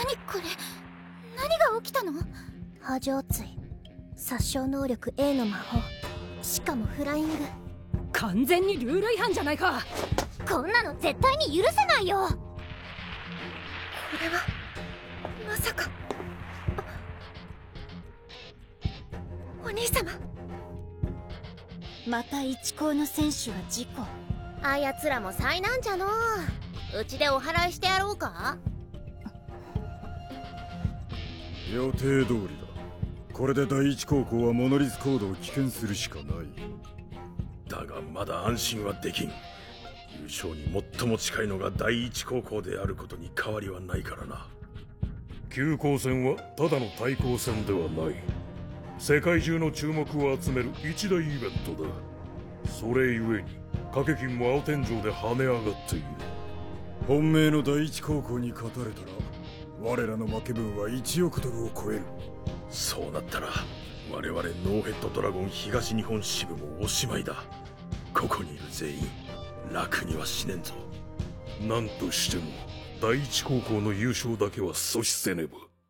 これ。何が起きたの？波状椎、殺傷能力 A の魔法、しかもフライング。 完全にルール違反じゃないか。 こんなの絶対に許せないよ。これはまさか。お兄様、 また一高の選手は事故。 あやつらも災難じゃのう。うちでお祓いしてやろうか。 予定通りだ。これで第一高校はモノリスコードを棄権するしかない。 だがまだ安心はできん。優勝に最も近いのが第一高校であることに変わりはないからな。 旧高戦はただの対抗戦ではない。世界中の注目を集める一大イベントだ。それゆえに掛け金も青天井で跳ね上がっている。 本命の第一高校に勝たれたら我らの負け分は1億ドルを超える。 そうなったら我々ノーヘッドドラゴン東日本支部もおしまいだ。ここにいる全員楽にはしねんぞ。 何としても第一高校の優勝だけは阻止せねば。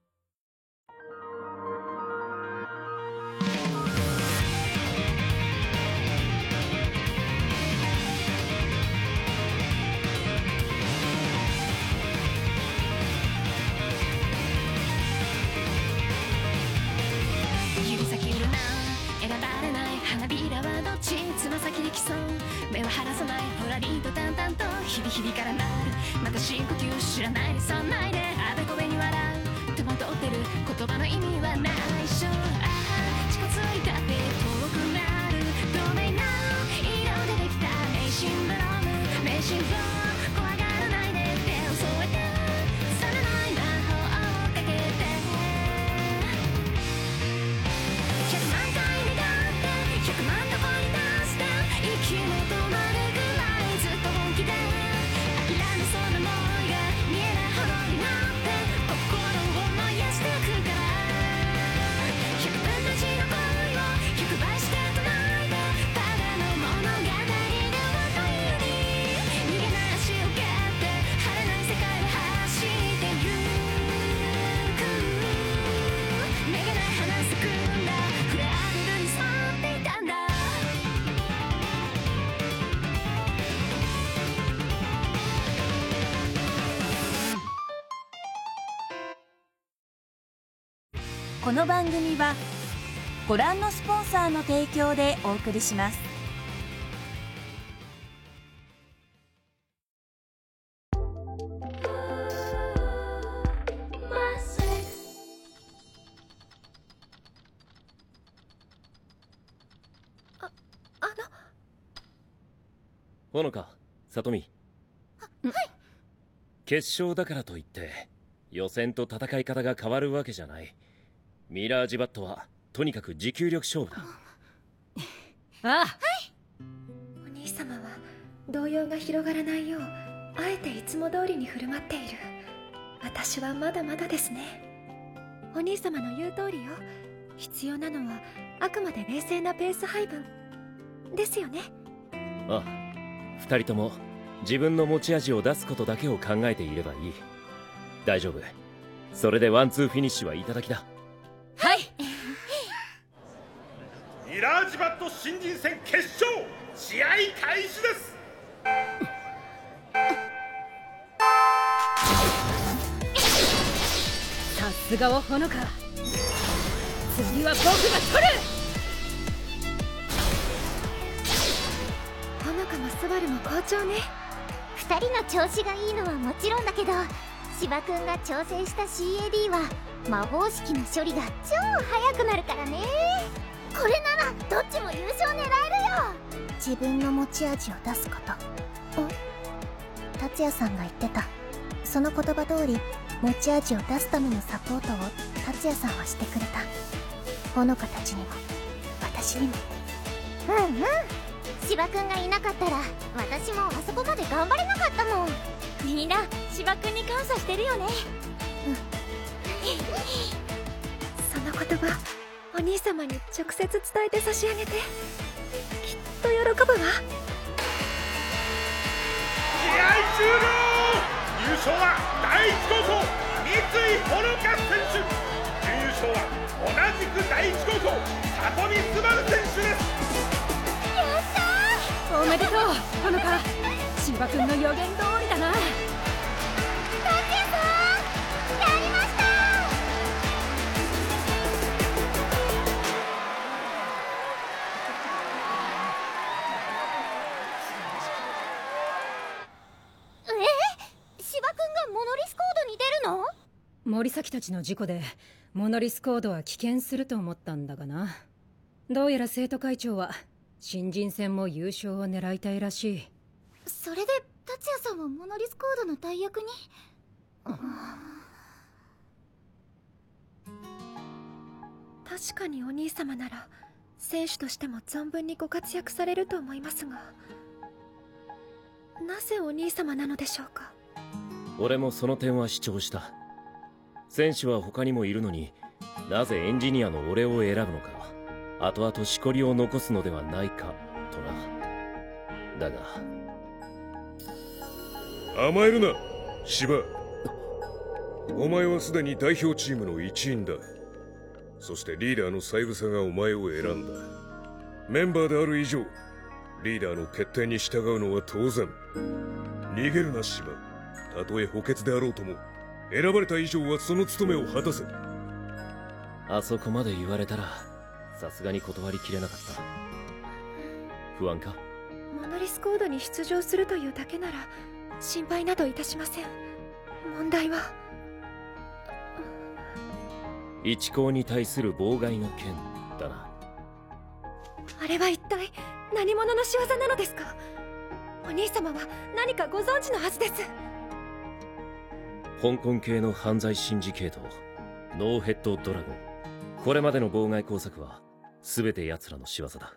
指先売るな選ばれない花びらはどっち。つま先で競う目は離さない。ほらりと淡々と日々日々からなる。また深呼吸知らないでそんないであべこべに笑う。戸惑ってる言葉の意味はないっしょ。ああ近づいたって遠くなる透明な色でできた迷信ブローム。迷信を怖がらないで手を添えてさらない魔法をかけて100万回願って100万どこに出して息も止まるぐらいずっと本気で諦めそうな想いが見えないほどになって心を燃やしてくから100分の1の恋を100倍して唱えてただの物語ではというに逃げない足を蹴って晴れない世界を走ってゆくめげない花咲くんだフレアルルに沿っていたんだ。 この番組はご覧のスポンサーの提供でお送りします。 ほのか、さとみ。 はい。 決勝だからといって予選と戦い方が変わるわけじゃない。ミラージバットはとにかく持久力勝負だ。 ああ、 お兄様は動揺が広がらないようあえていつも通りに振る舞っている。私はまだまだですね。お兄様の言う通りよ。必要なのはあくまで冷静なペース配分ですよね。 ああ、二人とも自分の持ち味を出すことだけを考えていればいい。大丈夫。それでワンツーフィニッシュはいただきだ。 はい。 ミラージバット新人戦決勝試合開始です。 さすがはほのか。次は僕が取る。 ほのかもスバルも好調ね。 2人の調子がいいのはもちろんだけど、芝くんが挑戦した CAD は魔法式の処理が超速くなるからね。これならどっちも優勝狙えるよ。自分の持ち味を出すこと。達也さんが言ってた。その言葉通り持ち味を出すためのサポートを達也さんはしてくれた。ほのかたちにも私にも。うんうん、芝くんがいなかったら私もあそこまで頑張れなかったもん。みんな芝くんに感謝してるよね。 その言葉お兄様に直接伝えて差し上げて、きっと喜ぶわ。 試合終了。優勝は第一高校三井井ほのか選手、準優勝は同じく第一高校里見すばる選手です。 おめでとうほのか。芝君の予言通りだな。 達也さん、やりました。芝君がモノリスコードに出るの？ 森崎たちの事故でモノリスコードは危険すると思ったんだがな。どうやら生徒会長は新人戦も優勝を狙いたいらしい。 それで達也さんはモノリスコードの代役に？ 確かにお兄様なら選手としても存分にご活躍されると思いますが、なぜお兄様なのでしょうか。 俺もその点は主張した。選手は他にもいるのになぜエンジニアの俺を選ぶのか、後々しこりを残すのではないかとな。だが甘えるな芝。お前はすでに代表チームの一員だ。そしてリーダーの三枝がお前を選んだ。メンバーである以上リーダーの決定に従うのは当然。逃げるな芝。たとえ補欠であろうとも選ばれた以上はその務めを果たせ。 あそこまで言われたらさすがに断りきれなかった。不安か？ モノリスコードに出場するというだけなら心配などいたしません。問題は一高に対する妨害の件だな。 あれは一体何者の仕業なのですか。お兄様は何かご存知のはずです。 香港系の犯罪シンジケートノーヘッドドラゴン。これまでの妨害工作は全て奴らの仕業だ。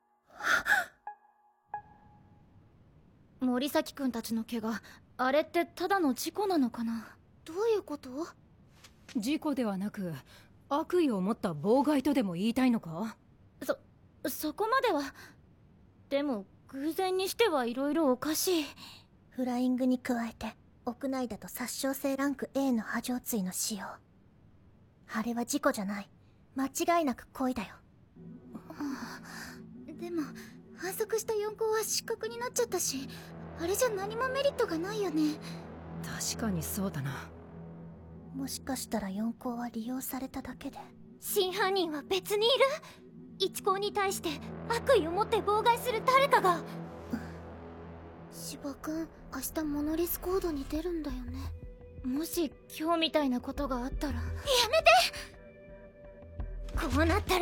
森崎くんたちの怪我、あれってただの事故なのかな？どういうこと？ 事故ではなく悪意を持った妨害とでも言いたいのか？ そこまでは。でも偶然にしてはいろいろおかしい。 フライングに加えて屋内だと殺傷性ランク A の波状椎の使用。あれは事故じゃない、間違いなく故意だよ。 でも反則した4校は失格になっちゃったし、あれじゃ何もメリットがないよね。 確かにそうだな。 もしかしたら4校は利用されただけで。 真犯人は別にいる。1校に対して悪意を持って妨害する誰かが。芝くん、明日モノリスコードに出るんだよね。もし今日みたいなことがあったら。やめて。こうなったら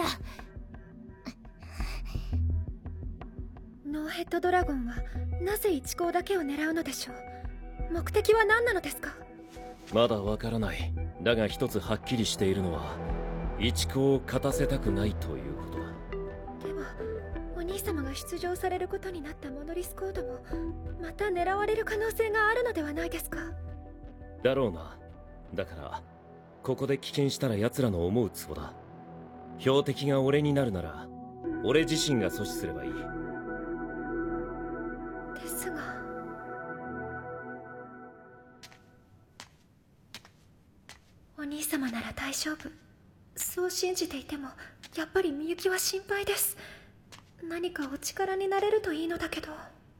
ノーヘッドドラゴンはなぜ一校だけを狙うのでしょう。目的は何なのですか？ まだわからない。だが一つはっきりしているのは一高を勝たせたくないということだ。 ではお兄様が出場されることになったモノリスコードもまた狙われる可能性があるのではないですか？ だろうな。だからここで棄権したら奴らの思うツボだ。標的が俺になるなら俺自身が阻止すればいい。 ですがお兄様なら大丈夫、そう信じていてもやっぱりみゆきは心配です。何かお力になれるといいのだけど。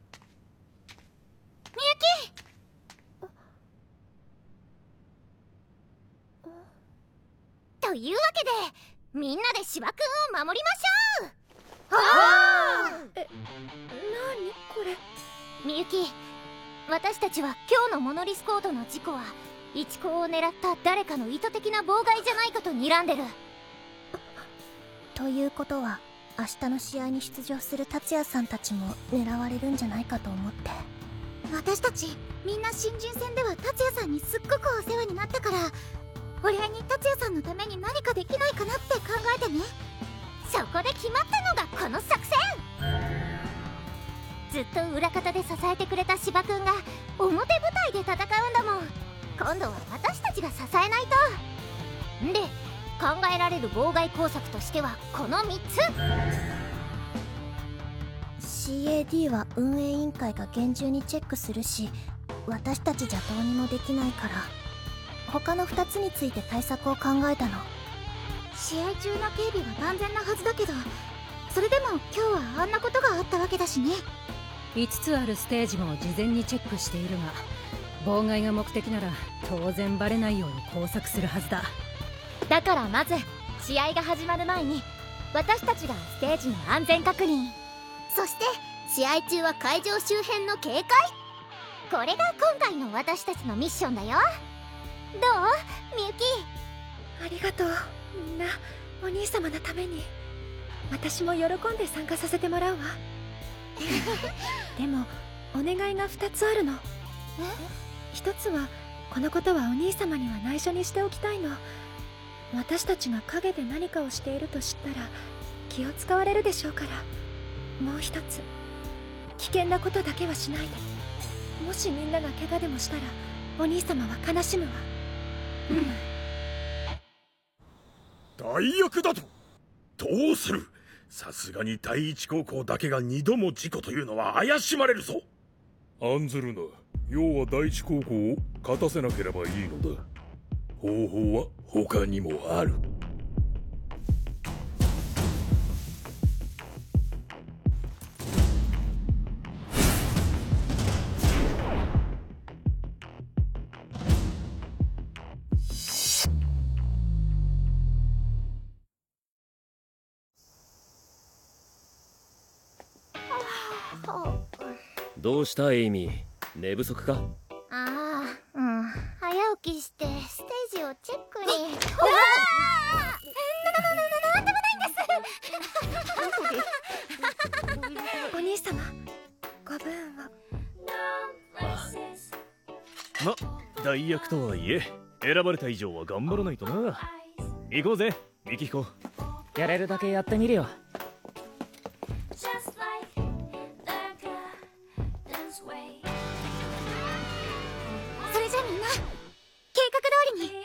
みゆき。というわけでみんなで芝くんを守りましょう。ああ。 何これ。 みゆき、私たちは今日のモノリスコードの事故は一校を狙った誰かの意図的な妨害じゃないかと睨んでる。 ということは明日の試合に出場する達也さんたちも狙われるんじゃないかと思って。 私たちみんな新人戦では達也さんにすっごくお世話になったから、お礼に達也さんのために何かできないかなって考えてね。そこで決まったのがこの作戦。ずっと裏方で支えてくれた芝くんが表舞台で戦うんだもん。今度は私たちが支えないと。んで考えられる妨害工作としてはこの3つ。 CAD は運営委員会が厳重にチェックするし、私たちじゃどうにもできないから他の2つについて対策を考えたの。 試合中の警備は万全なはずだけど、それでも今日はあんなことがあったわけだしね。 5つあるステージも事前にチェックしているが、妨害が目的なら当然バレないように工作するはずだ。 だからまず試合が始まる前に私たちがステージの安全確認、そして試合中は会場周辺の警戒。これが今回の私たちのミッションだよ。どうみゆき？ ありがとう。みんなお兄様のために。私も喜んで参加させてもらうわ。でもお願いが2つあるの。1つはこのことはお兄様には内緒にしておきたいの。私たちが陰で何かをしていると知ったら気を使われるでしょうから。もう1つ、危険なことだけはしないで。もしみんなが怪我でもしたらお兄様は悲しむわ。 代役だと？どうする？さすがに第一高校だけが2度も事故というのは怪しまれるぞ。 案ずるな。要は第一高校を勝たせなければいいのだ。方法は他にもある。 どうしたエイミー、寝不足か？ ああ、早起きしてステージをチェックに。なんでもないんです。 お兄様、ご分を。 ま、代役とはいえ選ばれた以上は頑張らないとな。行こうぜ、ミキヒコ。 やれるだけやってみるよ。 それじゃみんな計画通りに。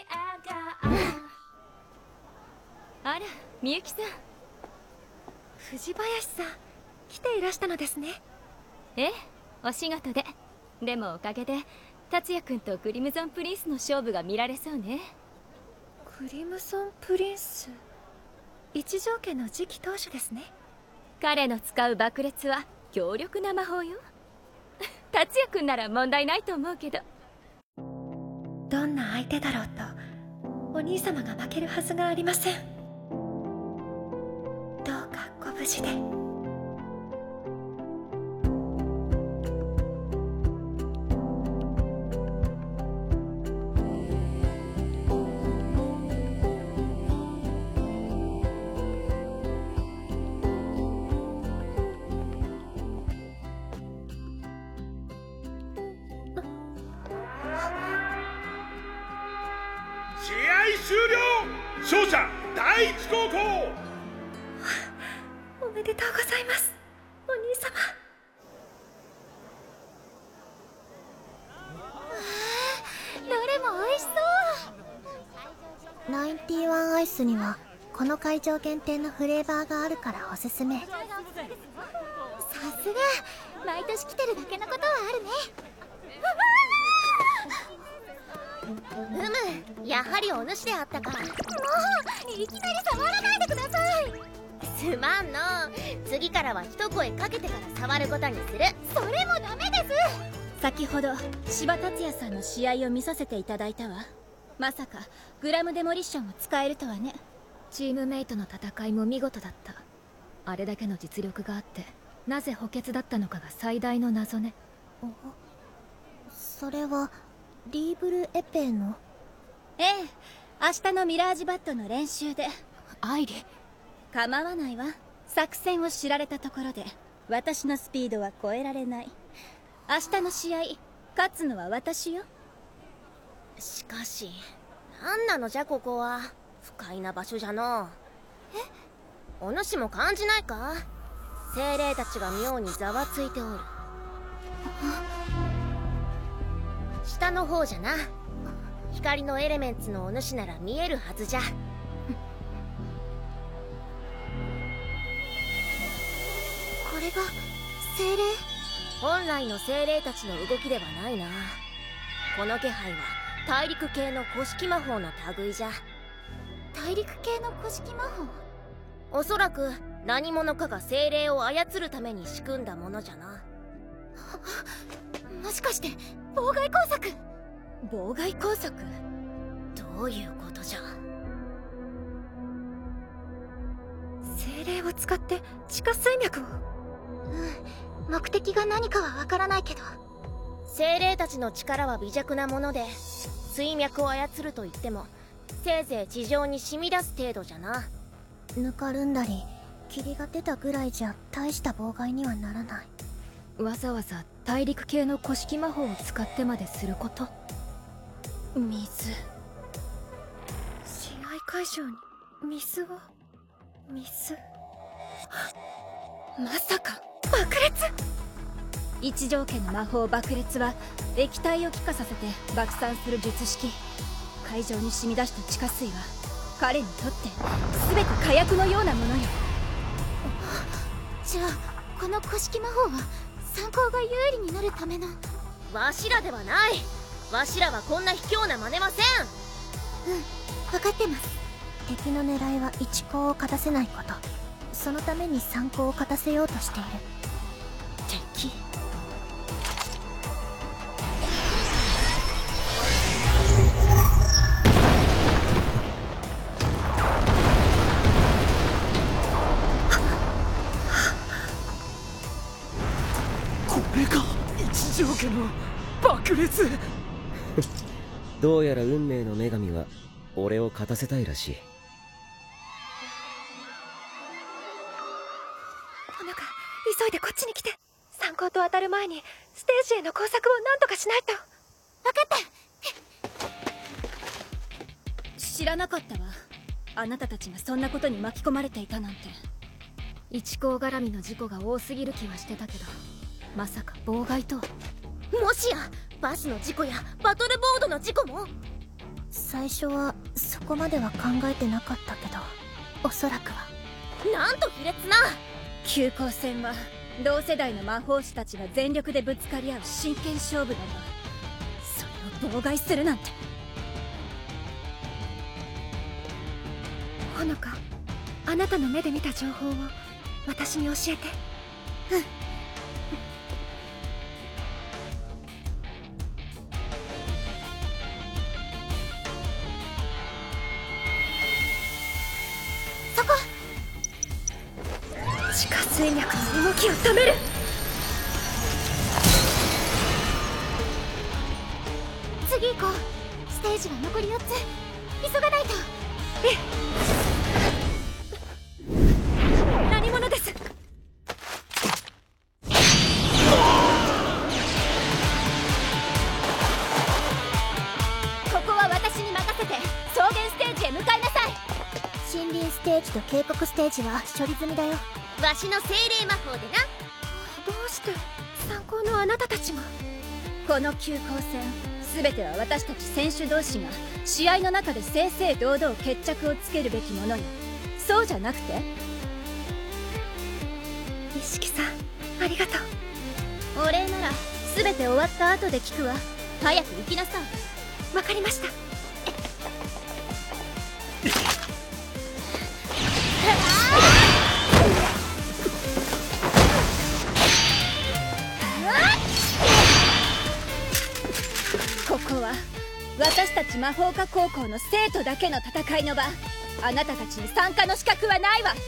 あら、みゆきさん。藤林さん、来ていらしたのですね。 ええ、お仕事で。でもおかげで達也君とクリムゾンプリンスの勝負が見られそうね。 クリムゾンプリンス、一条家の次期当主ですね。 彼の使う爆裂は強力な魔法よ。達也君なら問題ないと思うけど。 どんな相手だろうとお兄様が負けるはずがありません。どうかご無事で。 勝者第一高校。 おめでとうございます、お兄様。 どれも美味しそう。 ナインティワンアイスにはこの会場限定のフレーバーがあるからおすすめ。 さすが毎年来てるだけのことはあるね。やはりお主であったか。もういきなり触らないでください。すまんの。次からは一声かけてから触ることにする。それもダメです。 先ほど柴達也さんの試合を見させていただいたわ。まさかグラムデモリッションを使えるとはね。 チームメイトの戦いも見事だった。あれだけの実力があってなぜ補欠だったのかが最大の謎ね。 それはリーブルエペの？ ええ、明日のミラージュバットの練習で。 愛理、 構わないわ。作戦を知られたところで私のスピードは超えられない。明日の試合勝つのは私よ。 しかし何なのじゃここは。不快な場所じゃの。お主も感じないか？精霊たちが妙にざわついておる。下の方じゃな。光のエレメンツのお主なら見えるはずじゃ。これが精霊？本来の精霊たちの動きではないな。この気配は大陸系の古式魔法の類じゃ。 大陸系の古式魔法？ おそらく何者かが精霊を操るために仕組んだものじゃな。 もしかして妨害工作？ 妨害工作？どういうことじゃ。 精霊を使って地下水脈を。 目的が何かはわからないけど。 精霊たちの力は微弱なもので、水脈を操ると言ってもせいぜい地上に染み出す程度じゃな。 ぬかるんだり霧が出たぐらいじゃ大した妨害にはならない。 わざわざ大陸系の古式魔法を使ってまですること。 水。 試合会場に水を。水。 まさか爆裂。 一条家の魔法爆裂は液体を気化させて爆散する術式。会場に染み出した地下水は彼にとって全て火薬のようなものよ。 じゃあこの古式魔法は参考が有利になるための。 わしらではない。わしらはこんな卑怯な真似ません。 分かってます。 敵の狙いは一行を勝たせないこと。そのために三行を勝たせようとしている。 敵？ これが一条家の爆裂。 どうやら運命の女神は俺を勝たせたいらしい。 ほのか、急いでこっちに来て。参考と当たる前にステージへの工作を何とかしないと。 分かった。知らなかったわ。あなたたちがそんなことに巻き込まれていたなんて。 一行絡みの事故が多すぎる気はしてたけど、まさか妨害とは。 もしやバスの事故やバトルボードの事故も？ 最初はそこまでは考えてなかったけど、おそらくは。 なんと卑劣な。 急行戦は同世代の魔法師たちが全力でぶつかり合う真剣勝負だが、それを妨害するなんて。 ほのか、あなたの目で見た情報を私に教えて。 そこ。 地下水脈の動きを止める。 次行こう。ステージは残り4つ。急がないと。 何者です。 ここは私に任せて草原ステージへ向かいなさい。 森林ステージと渓谷ステージは処理済みだよ。 わしの精霊魔法でな。 どうして参考のあなたたちが。 この急行戦全ては私たち選手同士が試合の中で正々堂々決着をつけるべきものよ。そうじゃなくて？ 一色さん、ありがとう。 お礼なら全て終わった後で聞くわ。早く行きなさい。 わかりました。 ここは私たち魔法科高校の生徒だけの戦いの場。あなたたちに参加の資格はないわ。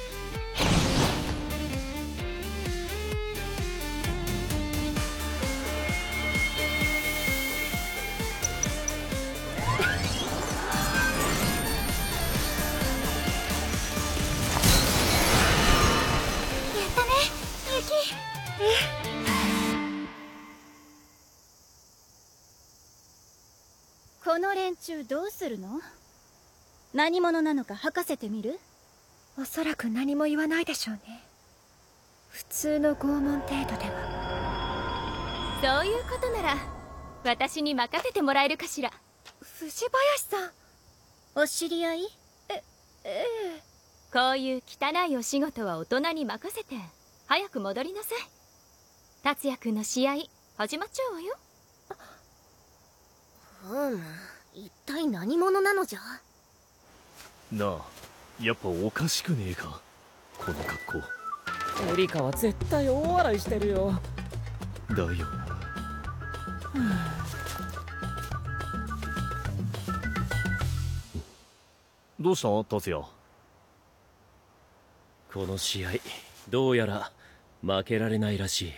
この連中どうするの？何者なのか吐かせてみる？ おそらく何も言わないでしょうね。普通の拷問程度では。 そういうことなら私に任せてもらえるかしら。 藤林さん、 お知り合い？ ええ。 こういう汚いお仕事は大人に任せて早く戻りなさい。達也君の試合始まっちゃうわよ。 一体何者なのじゃ。 なあ、やっぱおかしくねえか、この格好。 エリカは絶対大笑いしてるよ。 だよな。どうした達也。 この試合どうやら負けられないらしい。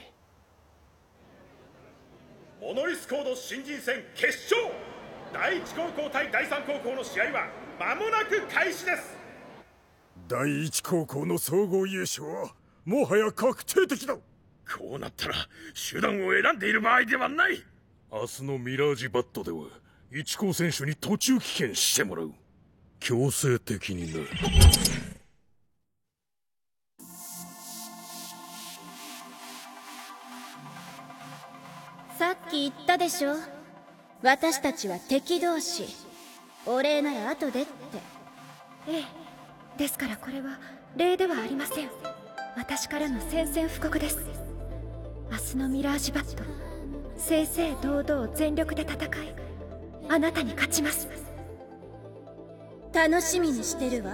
モノリスコード新人戦決勝、第一高校対第三高校の試合は間もなく開始です。 第一高校の総合優勝はもはや確定的だ。 こうなったら手段を選んでいる場合ではない。 明日のミラージュバットでは一高選手に途中棄権してもらう。強制的にな。 さっき言ったでしょ、私たちは敵同士、お礼なら後でって。 ええ、ですからこれは礼ではありません。私からの宣戦布告です。明日のミラージュバット、正々堂々全力で戦い、あなたに勝ちます。 楽しみにしてるわ。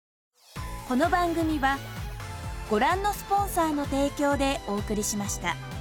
この番組はご覧のスポンサーの提供でお送りしました。